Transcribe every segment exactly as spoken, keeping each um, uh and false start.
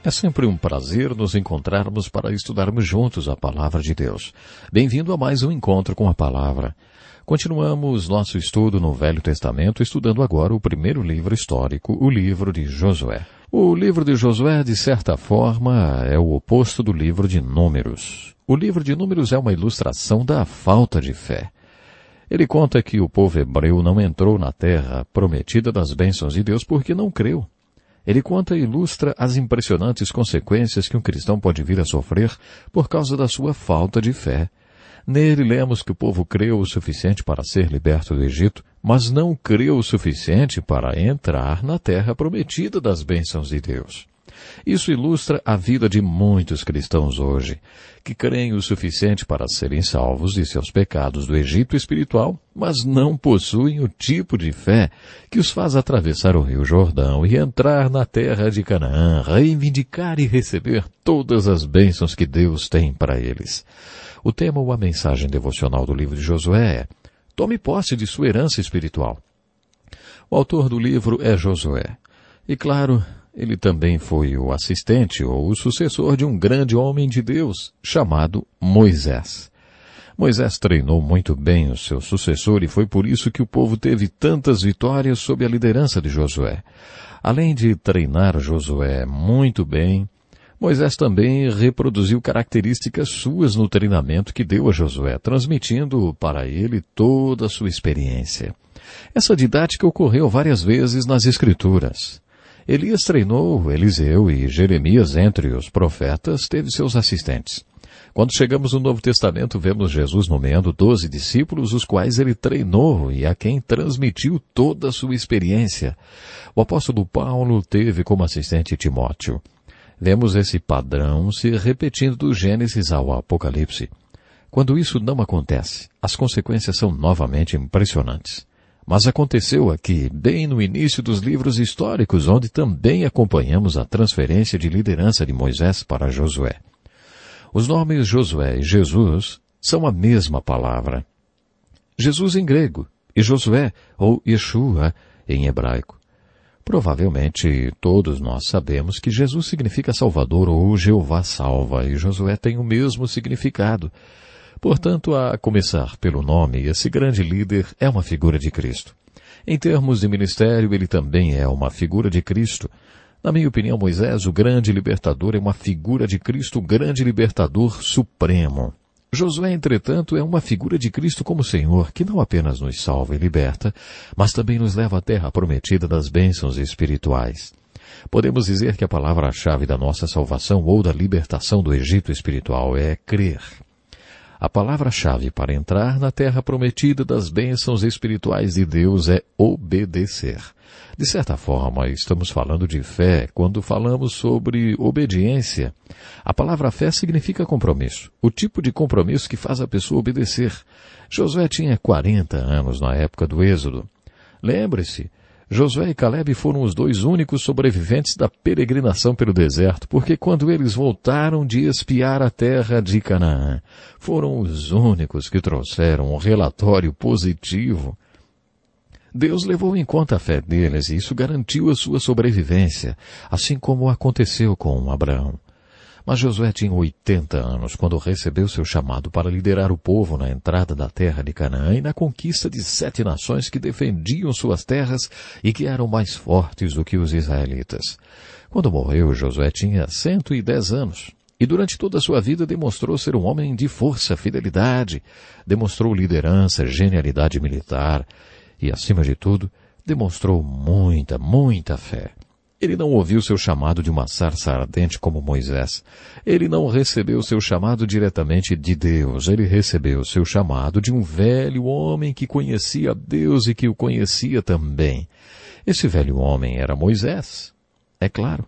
É sempre um prazer nos encontrarmos para estudarmos juntos a Palavra de Deus. Bem-vindo a mais um encontro com a Palavra. Continuamos nosso estudo no Velho Testamento, estudando agora o primeiro livro histórico, o livro de Josué. O livro de Josué, de certa forma, é o oposto do livro de Números. O livro de Números é uma ilustração da falta de fé. Ele conta que o povo hebreu não entrou na terra prometida das bênçãos de Deus porque não creu. Ele conta e ilustra as impressionantes consequências que um cristão pode vir a sofrer por causa da sua falta de fé. Nele lemos que o povo creu o suficiente para ser liberto do Egito, mas não creu o suficiente para entrar na terra prometida das bênçãos de Deus. Isso ilustra a vida de muitos cristãos hoje, que creem o suficiente para serem salvos de seus pecados do Egito espiritual, mas não possuem o tipo de fé que os faz atravessar o Rio Jordão e entrar na terra de Canaã, reivindicar e receber todas as bênçãos que Deus tem para eles. O tema ou a mensagem devocional do livro de Josué é: tome posse de sua herança espiritual. O autor do livro é Josué. E claro, ele também foi o assistente ou o sucessor de um grande homem de Deus, chamado Moisés. Moisés treinou muito bem o seu sucessor e foi por isso que o povo teve tantas vitórias sob a liderança de Josué. Além de treinar Josué muito bem, Moisés também reproduziu características suas no treinamento que deu a Josué, transmitindo para ele toda a sua experiência. Essa didática ocorreu várias vezes nas Escrituras. Elias treinou Eliseu e Jeremias, entre os profetas, teve seus assistentes. Quando chegamos no Novo Testamento, vemos Jesus nomeando doze discípulos, os quais ele treinou e a quem transmitiu toda a sua experiência. O apóstolo Paulo teve como assistente Timóteo. Vemos esse padrão se repetindo do Gênesis ao Apocalipse. Quando isso não acontece, as consequências são novamente impressionantes. Mas aconteceu aqui, bem no início dos livros históricos, onde também acompanhamos a transferência de liderança de Moisés para Josué. Os nomes Josué e Jesus são a mesma palavra. Jesus em grego e Josué, ou Yeshua, em hebraico. Provavelmente todos nós sabemos que Jesus significa Salvador ou Jeová salva, e Josué tem o mesmo significado. Portanto, a começar pelo nome, esse grande líder é uma figura de Cristo. Em termos de ministério, ele também é uma figura de Cristo. Na minha opinião, Moisés, o grande libertador, é uma figura de Cristo, o grande libertador supremo. Josué, entretanto, é uma figura de Cristo como Senhor, que não apenas nos salva e liberta, mas também nos leva à terra prometida das bênçãos espirituais. Podemos dizer que a palavra-chave da nossa salvação ou da libertação do Egito espiritual é crer. A palavra-chave para entrar na terra prometida das bênçãos espirituais de Deus é obedecer. De certa forma, estamos falando de fé quando falamos sobre obediência. A palavra fé significa compromisso, o tipo de compromisso que faz a pessoa obedecer. Josué tinha quarenta anos na época do Êxodo. Lembre-se, Josué e Calebe foram os dois únicos sobreviventes da peregrinação pelo deserto, porque quando eles voltaram de espiar a terra de Canaã, foram os únicos que trouxeram um relatório positivo. Deus levou em conta a fé deles e isso garantiu a sua sobrevivência, assim como aconteceu com Abraão. Mas Josué tinha oitenta anos quando recebeu seu chamado para liderar o povo na entrada da terra de Canaã e na conquista de sete nações que defendiam suas terras e que eram mais fortes do que os israelitas. Quando morreu, Josué tinha cento e dez anos e durante toda a sua vida demonstrou ser um homem de força, fidelidade, demonstrou liderança, genialidade militar e, acima de tudo, demonstrou muita, muita fé. Ele não ouviu seu chamado de uma sarça ardente como Moisés. Ele não recebeu seu chamado diretamente de Deus. Ele recebeu seu chamado de um velho homem que conhecia Deus e que o conhecia também. Esse velho homem era Moisés, é claro.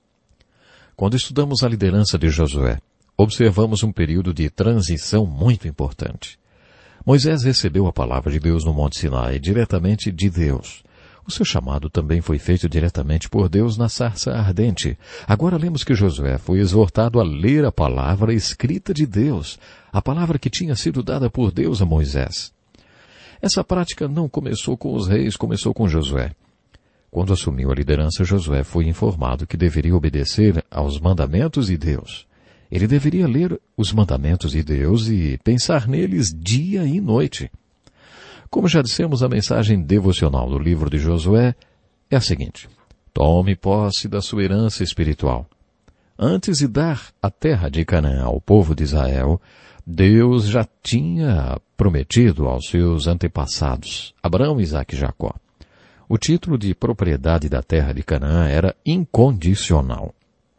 Quando estudamos a liderança de Josué, observamos um período de transição muito importante. Moisés recebeu a palavra de Deus no Monte Sinai, diretamente de Deus. O seu chamado também foi feito diretamente por Deus na sarça ardente. Agora lemos que Josué foi exortado a ler a palavra escrita de Deus, a palavra que tinha sido dada por Deus a Moisés. Essa prática não começou com os reis, começou com Josué. Quando assumiu a liderança, Josué foi informado que deveria obedecer aos mandamentos de Deus. Ele deveria ler os mandamentos de Deus e pensar neles dia e noite. Como já dissemos, a mensagem devocional do livro de Josué é a seguinte: tome posse da sua herança espiritual. Antes de dar a terra de Canaã ao povo de Israel, Deus já tinha prometido aos seus antepassados, Abraão, Isaque e Jacó. O título de propriedade da terra de Canaã era incondicional.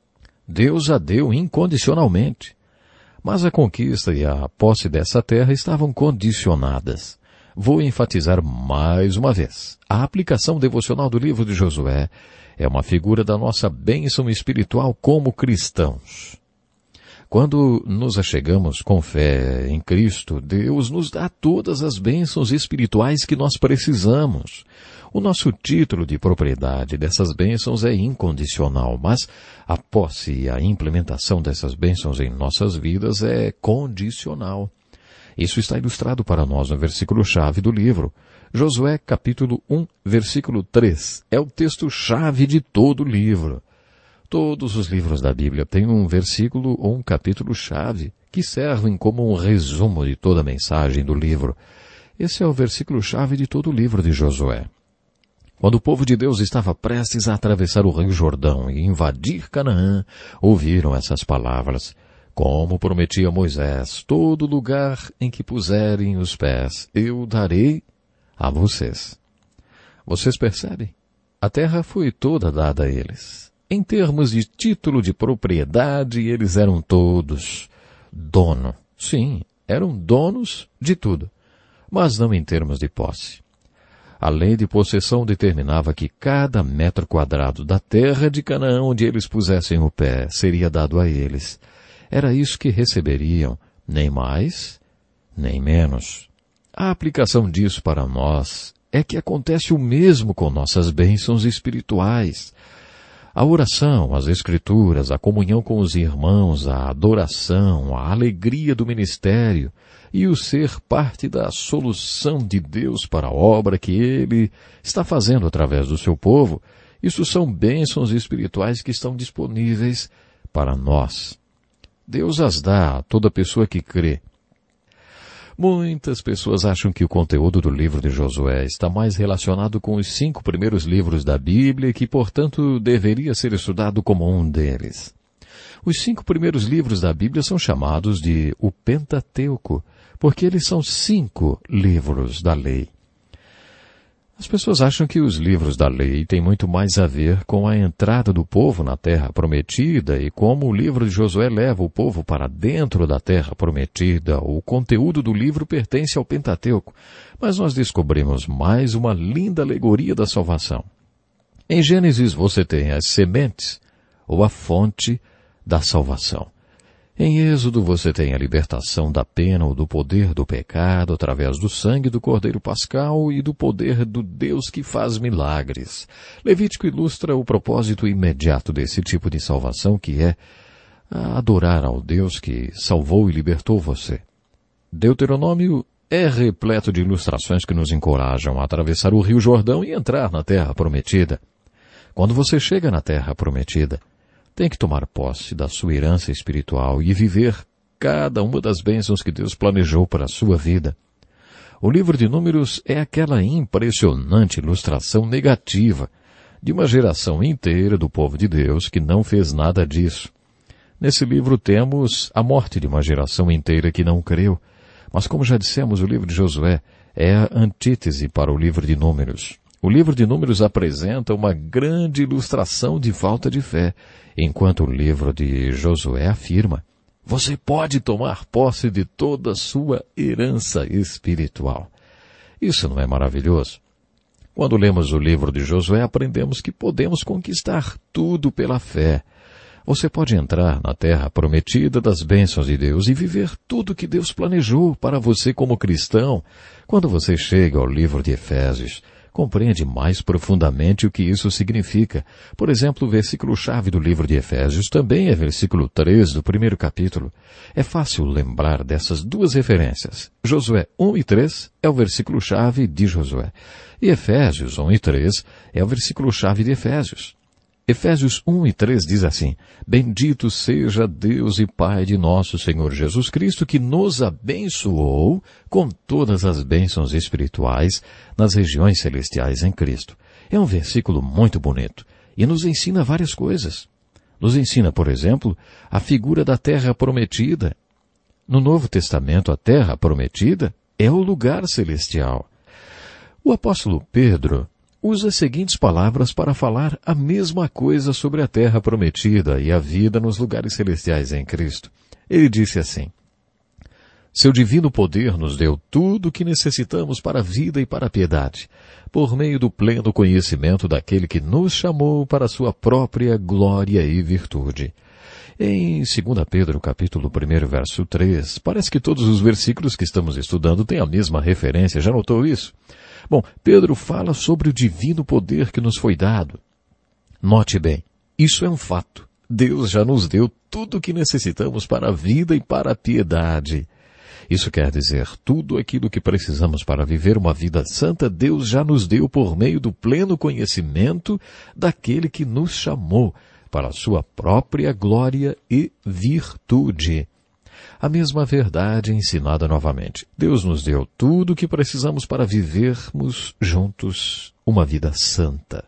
Deus a deu incondicionalmente. Mas a conquista e a posse dessa terra estavam condicionadas. Vou enfatizar mais uma vez. A aplicação devocional do livro de Josué é uma figura da nossa bênção espiritual como cristãos. Quando nos achegamos com fé em Cristo, Deus nos dá todas as bênçãos espirituais que nós precisamos. O nosso título de propriedade dessas bênçãos é incondicional, mas a posse e a implementação dessas bênçãos em nossas vidas é condicional. Isso está ilustrado para nós no versículo-chave do livro. Josué, capítulo um, versículo três. É o texto-chave de todo o livro. Todos os livros da Bíblia têm um versículo ou um capítulo-chave que servem como um resumo de toda a mensagem do livro. Esse é o versículo-chave de todo o livro de Josué. Quando o povo de Deus estava prestes a atravessar o rio Jordão e invadir Canaã, ouviram essas palavras: como prometia Moisés, todo lugar em que puserem os pés, eu darei a vocês. Vocês percebem? A terra foi toda dada a eles. Em termos de título de propriedade, eles eram todos dono. Sim, eram donos de tudo, mas não em termos de posse. A lei de possessão determinava que cada metro quadrado da terra de Canaã onde eles pusessem o pé seria dado a eles. Era isso que receberiam, nem mais, nem menos. A aplicação disso para nós é que acontece o mesmo com nossas bênçãos espirituais. A oração, as escrituras, a comunhão com os irmãos, a adoração, a alegria do ministério e o ser parte da solução de Deus para a obra que Ele está fazendo através do seu povo, isso são bênçãos espirituais que estão disponíveis para nós. Deus as dá a toda pessoa que crê. Muitas pessoas acham que o conteúdo do livro de Josué está mais relacionado com os cinco primeiros livros da Bíblia e que, portanto, deveria ser estudado como um deles. Os cinco primeiros livros da Bíblia são chamados de o Pentateuco, porque eles são cinco livros da lei. As pessoas acham que os livros da lei têm muito mais a ver com a entrada do povo na terra prometida e como o livro de Josué leva o povo para dentro da terra prometida. O conteúdo do livro pertence ao Pentateuco, mas nós descobrimos mais uma linda alegoria da salvação. Em Gênesis você tem as sementes ou a fonte da salvação. Em Êxodo você tem a libertação da pena ou do poder do pecado através do sangue do Cordeiro Pascal e do poder do Deus que faz milagres. Levítico ilustra o propósito imediato desse tipo de salvação, que é adorar ao Deus que salvou e libertou você. Deuteronômio é repleto de ilustrações que nos encorajam a atravessar o Rio Jordão e entrar na Terra Prometida. Quando você chega na Terra Prometida, tem que tomar posse da sua herança espiritual e viver cada uma das bênçãos que Deus planejou para a sua vida. O livro de Números é aquela impressionante ilustração negativa de uma geração inteira do povo de Deus que não fez nada disso. Nesse livro temos a morte de uma geração inteira que não creu, mas como já dissemos, o livro de Josué é a antítese para o livro de Números. O livro de Números apresenta uma grande ilustração de falta de fé, enquanto o livro de Josué afirma: você pode tomar posse de toda a sua herança espiritual. Isso não é maravilhoso? Quando lemos o livro de Josué, aprendemos que podemos conquistar tudo pela fé. Você pode entrar na terra prometida das bênçãos de Deus e viver tudo que Deus planejou para você como cristão. Quando você chega ao livro de Efésios, compreende mais profundamente o que isso significa. Por exemplo, o versículo-chave do livro de Efésios também é versículo três do primeiro capítulo. É fácil lembrar dessas duas referências. Josué um e três é o versículo-chave de Josué. E Efésios um e três é o versículo-chave de Efésios. Efésios um e três diz assim: Bendito seja Deus e Pai de nosso Senhor Jesus Cristo, que nos abençoou com todas as bênçãos espirituais nas regiões celestiais em Cristo. É um versículo muito bonito e nos ensina várias coisas. Nos ensina, por exemplo, a figura da terra prometida. No Novo Testamento, a terra prometida é o lugar celestial. O apóstolo Pedro usa as seguintes palavras para falar a mesma coisa sobre a terra prometida e a vida nos lugares celestiais em Cristo. Ele disse assim: Seu divino poder nos deu tudo o que necessitamos para a vida e para a piedade, por meio do pleno conhecimento daquele que nos chamou para a sua própria glória e virtude. Em Segunda Pedro, capítulo um, verso três, parece que todos os versículos que estamos estudando têm a mesma referência. Já notou isso? Bom, Pedro fala sobre o divino poder que nos foi dado. Note bem, isso é um fato. Deus já nos deu tudo o que necessitamos para a vida e para a piedade. Isso quer dizer, tudo aquilo que precisamos para viver uma vida santa, Deus já nos deu por meio do pleno conhecimento daquele que nos chamou para a sua própria glória e virtude. A mesma verdade ensinada novamente. Deus nos deu tudo o que precisamos para vivermos juntos uma vida santa.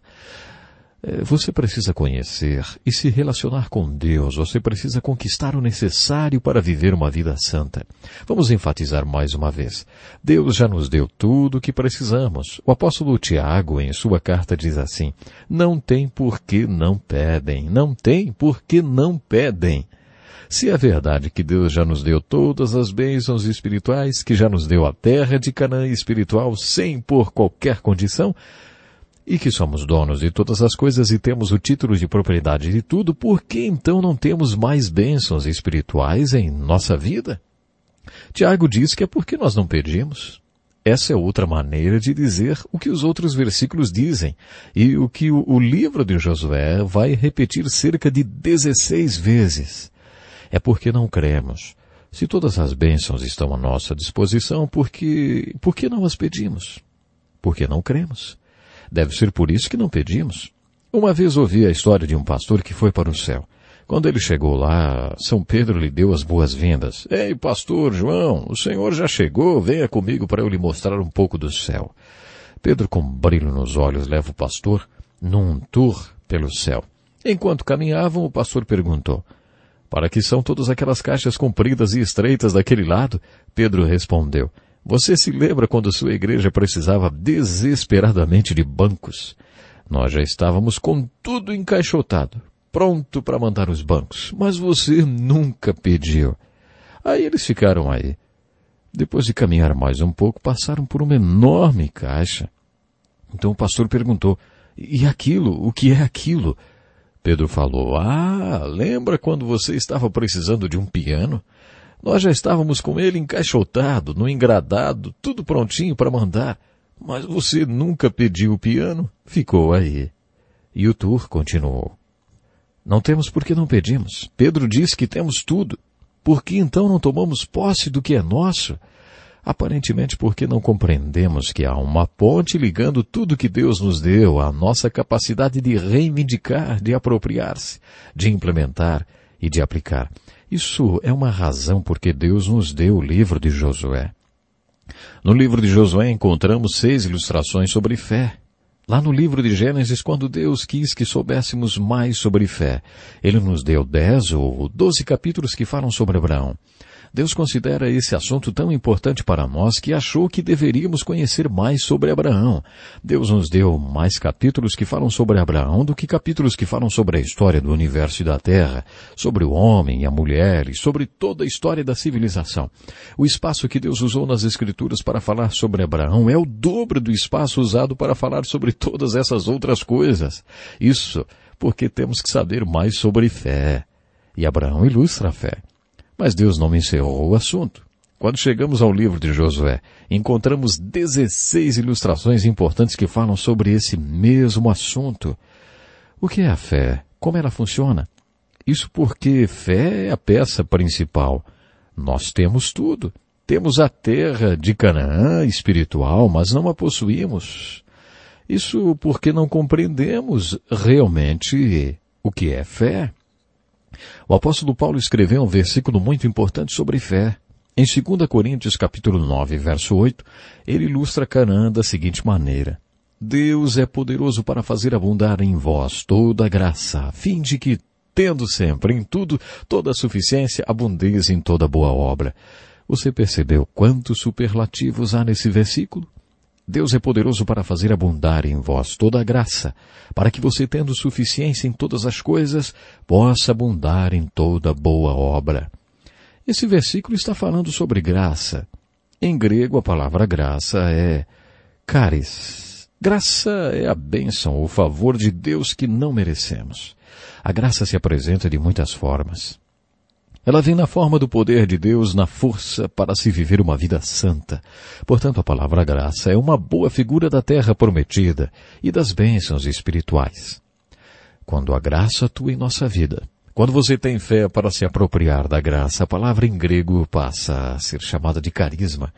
Você precisa conhecer e se relacionar com Deus. Você precisa conquistar o necessário para viver uma vida santa. Vamos enfatizar mais uma vez. Deus já nos deu tudo o que precisamos. O apóstolo Tiago, em sua carta, diz assim: Não tem por que não pedem. Não tem por que não pedem. Se é verdade que Deus já nos deu todas as bênçãos espirituais, que já nos deu a terra de Canaã espiritual sem por qualquer condição, e que somos donos de todas as coisas e temos o título de propriedade de tudo, por que então não temos mais bênçãos espirituais em nossa vida? Tiago diz que é porque nós não pedimos. Essa é outra maneira de dizer o que os outros versículos dizem, e o que o, o livro de Josué vai repetir cerca de dezesseis vezes. É porque não cremos. Se todas as bênçãos estão à nossa disposição, por que, por que não as pedimos? Porque não cremos. Deve ser por isso que não pedimos. Uma vez ouvi a história de um pastor que foi para o céu. Quando ele chegou lá, São Pedro lhe deu as boas-vindas. Ei, pastor João, o senhor já chegou? Venha comigo para eu lhe mostrar um pouco do céu. Pedro, com brilho nos olhos, leva o pastor num tour pelo céu. Enquanto caminhavam, o pastor perguntou: Para que são todas aquelas caixas compridas e estreitas daquele lado? Pedro respondeu: Você se lembra quando sua igreja precisava desesperadamente de bancos? Nós já estávamos com tudo encaixotado, pronto para mandar os bancos, mas você nunca pediu. Aí eles ficaram aí. Depois de caminhar mais um pouco, passaram por uma enorme caixa. Então o pastor perguntou: E aquilo? O que é aquilo? Pedro falou: Ah, lembra quando você estava precisando de um piano? Nós já estávamos com ele encaixotado, no engradado, tudo prontinho para mandar. Mas você nunca pediu o piano? Ficou aí. E o tour continuou. Não temos porque não pedimos. Pedro diz que temos tudo. Por que então não tomamos posse do que é nosso? Aparentemente porque não compreendemos que há uma ponte ligando tudo que Deus nos deu à nossa capacidade de reivindicar, de apropriar-se, de implementar e de aplicar. Isso é uma razão porque Deus nos deu o livro de Josué. No livro de Josué encontramos seis ilustrações sobre fé. Lá no livro de Gênesis, quando Deus quis que soubéssemos mais sobre fé, Ele nos deu dez ou doze capítulos que falam sobre Abraão. Deus considera esse assunto tão importante para nós que achou que deveríamos conhecer mais sobre Abraão. Deus nos deu mais capítulos que falam sobre Abraão do que capítulos que falam sobre a história do universo e da terra, sobre o homem e a mulher e sobre toda a história da civilização. O espaço que Deus usou nas Escrituras para falar sobre Abraão é o dobro do espaço usado para falar sobre todas essas outras coisas. Isso porque temos que saber mais sobre fé. E Abraão ilustra a fé. Mas Deus não encerrou o assunto. Quando chegamos ao livro de Josué, encontramos dezesseis ilustrações importantes que falam sobre esse mesmo assunto. O que é a fé? Como ela funciona? Isso porque fé é a peça principal. Nós temos tudo. Temos a terra de Canaã espiritual, mas não a possuímos. Isso porque não compreendemos realmente o que é fé. O apóstolo Paulo escreveu um versículo muito importante sobre fé. Em dois Coríntios capítulo nove, verso oito, ele ilustra Canaã da seguinte maneira: Deus é poderoso para fazer abundar em vós toda a graça, a fim de que, tendo sempre em tudo toda a suficiência, abundeis em toda boa obra. Você percebeu quantos superlativos há nesse versículo? Deus é poderoso para fazer abundar em vós toda a graça, para que você, tendo suficiência em todas as coisas, possa abundar em toda boa obra. Esse versículo está falando sobre graça. Em grego, a palavra graça é charis. Graça é a bênção, o favor de Deus que não merecemos. A graça se apresenta de muitas formas. Ela vem na forma do poder de Deus, na força para se viver uma vida santa. Portanto, a palavra graça é uma boa figura da terra prometida e das bênçãos espirituais. Quando a graça atua em nossa vida, quando você tem fé para se apropriar da graça, a palavra em grego passa a ser chamada de carisma.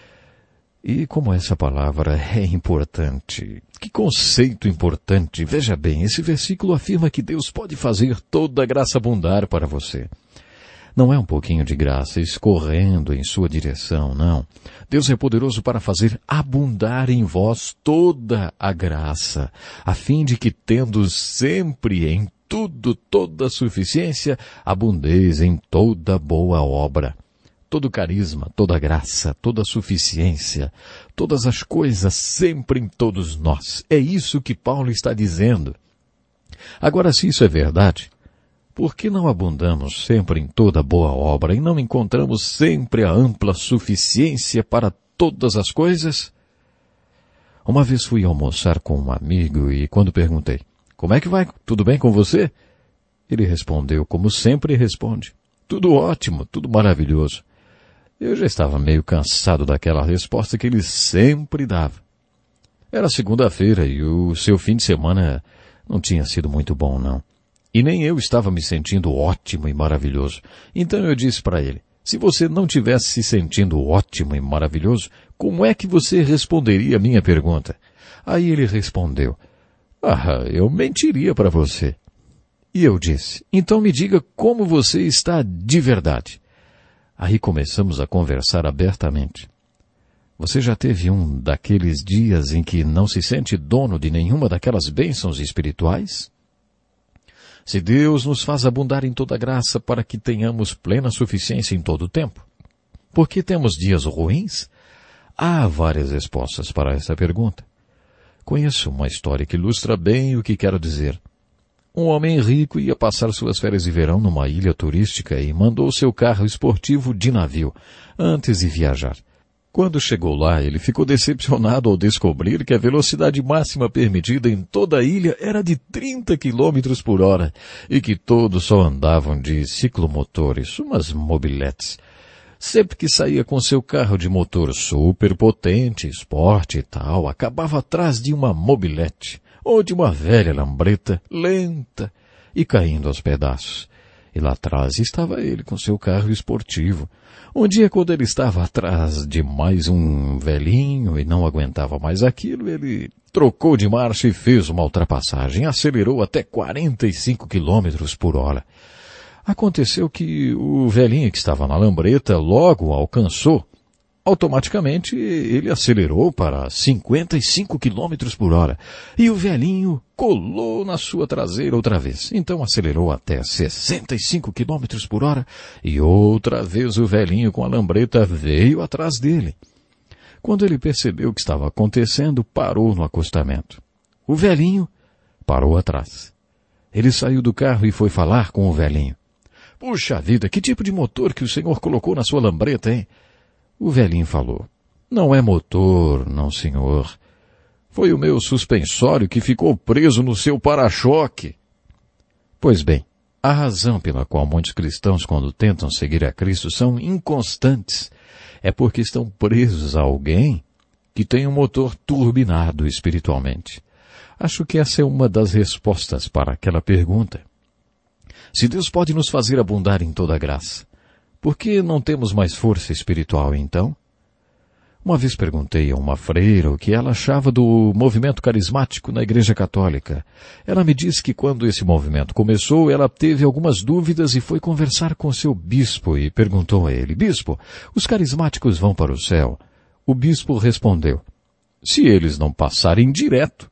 E como essa palavra é importante, que conceito importante. Veja bem, esse versículo afirma que Deus pode fazer toda a graça abundar para você. Não é um pouquinho de graça escorrendo em sua direção, não. Deus é poderoso para fazer abundar em vós toda a graça, a fim de que, tendo sempre em tudo toda a suficiência, abundeis em toda boa obra. Todo carisma, toda graça, toda suficiência, todas as coisas sempre em todos nós. É isso que Paulo está dizendo. Agora, se isso é verdade, por que não abundamos sempre em toda boa obra e não encontramos sempre a ampla suficiência para todas as coisas? Uma vez fui almoçar com um amigo e quando perguntei, como é que vai? Tudo bem com você? Ele respondeu como sempre responde, tudo ótimo, tudo maravilhoso. Eu já estava meio cansado daquela resposta que ele sempre dava. Era segunda-feira e o seu fim de semana não tinha sido muito bom, não. E nem eu estava me sentindo ótimo e maravilhoso. Então eu disse para ele, se você não tivesse se sentindo ótimo e maravilhoso, como é que você responderia a minha pergunta? Aí ele respondeu, ah, eu mentiria para você. E eu disse, então me diga como você está de verdade. Aí começamos a conversar abertamente. Você já teve um daqueles dias em que não se sente dono de nenhuma daquelas bênçãos espirituais? Se Deus nos faz abundar em toda graça para que tenhamos plena suficiência em todo o tempo, por que temos dias ruins? Há várias respostas para essa pergunta. Conheço uma história que ilustra bem o que quero dizer. Um homem rico ia passar suas férias de verão numa ilha turística e mandou seu carro esportivo de navio antes de viajar. Quando chegou lá, ele ficou decepcionado ao descobrir que a velocidade máxima permitida em toda a ilha era de trinta quilômetros por hora e que todos só andavam de ciclomotores, umas mobiletes. Sempre que saía com seu carro de motor super potente, esporte e tal, acabava atrás de uma mobilete ou de uma velha lambreta lenta e caindo aos pedaços. E lá atrás estava ele com seu carro esportivo. Um dia, quando ele estava atrás de mais um velhinho e não aguentava mais aquilo, ele trocou de marcha e fez uma ultrapassagem. Acelerou até quarenta e cinco quilômetros por hora. Aconteceu que o velhinho que estava na lambreta logo alcançou. Automaticamente, ele acelerou para cinquenta e cinco quilômetros por hora. E o velhinho colou na sua traseira outra vez. Então acelerou até sessenta e cinco quilômetros por hora. E outra vez o velhinho com a lambreta veio atrás dele. Quando ele percebeu o que estava acontecendo, parou no acostamento. O velhinho parou atrás. Ele saiu do carro e foi falar com o velhinho. Puxa vida, que tipo de motor que o senhor colocou na sua lambreta, hein? O velhinho falou, não é motor, não senhor. Foi o meu suspensório que ficou preso no seu para-choque. Pois bem, a razão pela qual muitos cristãos, quando tentam seguir a Cristo, são inconstantes é porque estão presos a alguém que tem um motor turbinado espiritualmente. Acho que essa é uma das respostas para aquela pergunta. Se Deus pode nos fazer abundar em toda graça, por que não temos mais força espiritual então? Uma vez perguntei a uma freira o que ela achava do movimento carismático na Igreja Católica. Ela me disse que quando esse movimento começou, ela teve algumas dúvidas e foi conversar com seu bispo e perguntou a ele: Bispo, os carismáticos vão para o céu? O bispo respondeu: se eles não passarem direto.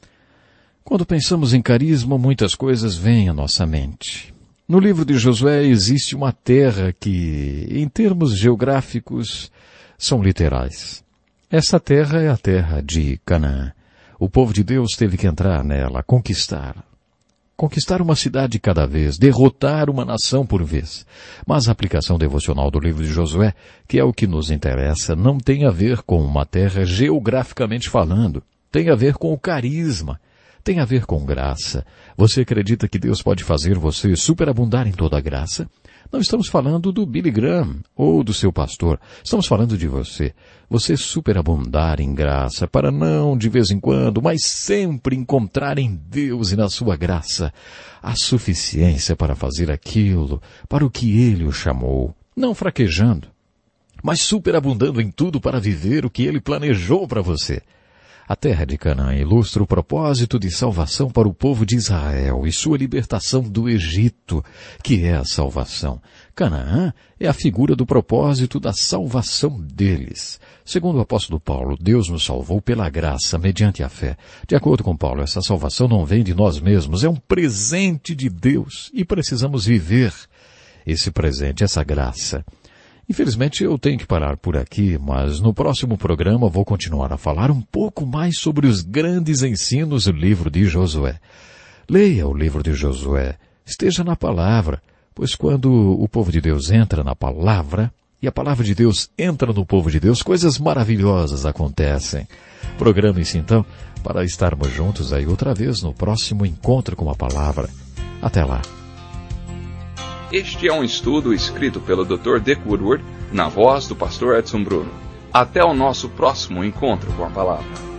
Quando pensamos em carisma, muitas coisas vêm à nossa mente. No livro de Josué existe uma terra que, em termos geográficos, são literais. Essa terra é a terra de Canaã. O povo de Deus teve que entrar nela, conquistar. Conquistar uma cidade cada vez, derrotar uma nação por vez. Mas a aplicação devocional do livro de Josué, que é o que nos interessa, não tem a ver com uma terra geograficamente falando. Tem a ver com o carisma. Tem a ver com graça. Você acredita que Deus pode fazer você superabundar em toda a graça? Não estamos falando do Billy Graham ou do seu pastor. Estamos falando de você. Você superabundar em graça para não, de vez em quando, mas sempre encontrar em Deus e na sua graça a suficiência para fazer aquilo para o que Ele o chamou. Não fraquejando, mas superabundando em tudo para viver o que Ele planejou para você. A terra de Canaã ilustra o propósito de salvação para o povo de Israel e sua libertação do Egito, que é a salvação. Canaã é a figura do propósito da salvação deles. Segundo o apóstolo Paulo, Deus nos salvou pela graça, mediante a fé. De acordo com Paulo, essa salvação não vem de nós mesmos, é um presente de Deus e precisamos viver esse presente, essa graça. Infelizmente eu tenho que parar por aqui, mas no próximo programa vou continuar a falar um pouco mais sobre os grandes ensinos do livro de Josué. Leia o livro de Josué, esteja na palavra, pois quando o povo de Deus entra na palavra, e a palavra de Deus entra no povo de Deus, coisas maravilhosas acontecem. Programe-se então para estarmos juntos aí outra vez no próximo encontro com a palavra. Até lá. Este é um estudo escrito pelo doutor Dick Woodward, na voz do pastor Edson Bruno. Até o nosso próximo encontro com a palavra.